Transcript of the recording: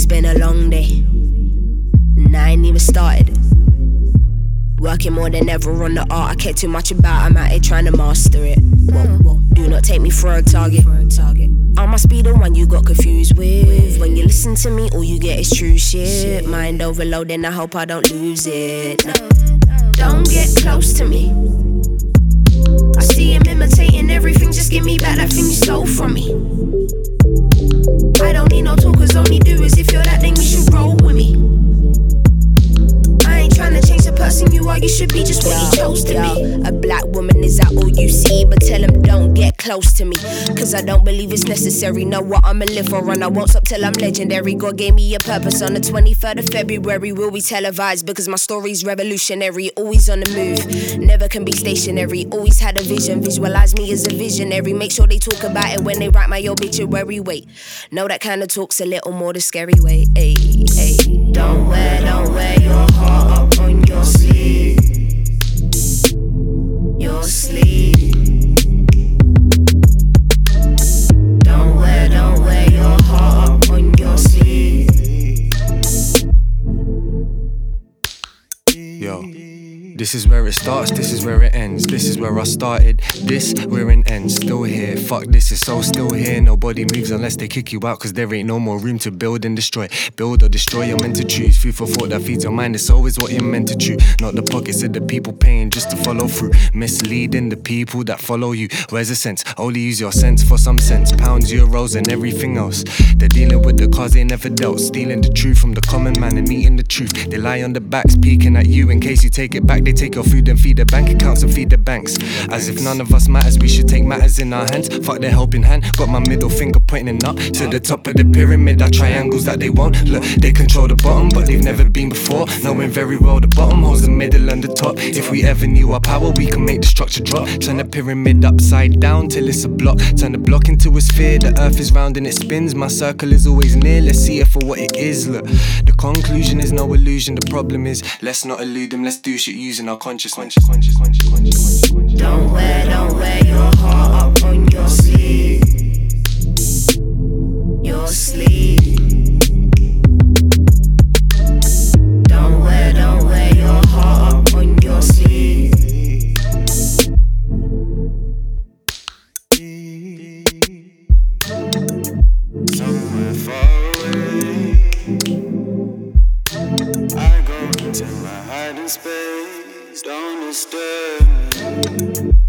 been a long day, and I ain't even started. Working more than ever on the art I care too much about. I'm out here trying to master it. Whoa. Do not take me for a target. I must be the one you got confused with. When you listen to me, all you get is true shit. Mind overloading, I hope I don't lose it. No. Don't get close to me. I see him imitating everything, just give me back that thing you stole from me. I don't need no talkers, only doers. If you're that, then you should roll with me. I ain't tryna change the person you are, you should be just what you chose to be. A black woman, is that all you see? But tell him don't get close to me, cause I don't believe it's necessary. Know what I'ma live for, and I won't stop till I'm legendary. God gave me a purpose on the 23rd of February. Will be televised because my story's revolutionary. Always on the move, never can be stationary. Always had a vision, visualize me as a visionary. Make sure they talk about it when they write my obituary. Wait, no, that kind of talk's a little more the scary way. Ay. Don't wear your heart up on your sleeve. Your sleeve. Don't wear your heart up on your sleeve. Yo, this is where it starts, this is where it ends. This is where I started, this where it ends. Still here, fuck this, is so still here. Nobody moves unless they kick you out, cause there ain't no more room to build and destroy. Build or destroy, you're meant to choose. Food for thought that feeds your mind, it's always what you're meant to chew. Not the pockets of the people paying just to follow through. Misleading the people that follow you. Where's the sense? Only use your sense for some sense. Pounds, euros and everything else. They're dealing with the cause they never dealt. Stealing the truth from the common man and eating the truth. They lie on the backs, peeking at you in case you take it back. They take your food and feed the bank accounts and feed the banks. As if none of us matters, we should take matters in our hands. Fuck their helping hand, got my middle finger pointing up to the top of the pyramid. That triangles that they want. Look, they control the bottom, but they've never been before. Knowing very well the bottom holds the middle and the top. If we ever knew our power, we can make the structure drop. Turn the pyramid upside down till it's a block. Turn the block into a sphere. The earth is round and it spins. My circle is always near. Let's see it for what it is. Look, the conclusion is no illusion. The problem is, let's not elude them. Let's do shit using our consciousness. Don't wear your heart up on your sleeve. Your sleeve. Don't wear your heart up on your sleeve. Somewhere far away, I go into my hiding space. Don't disturb me.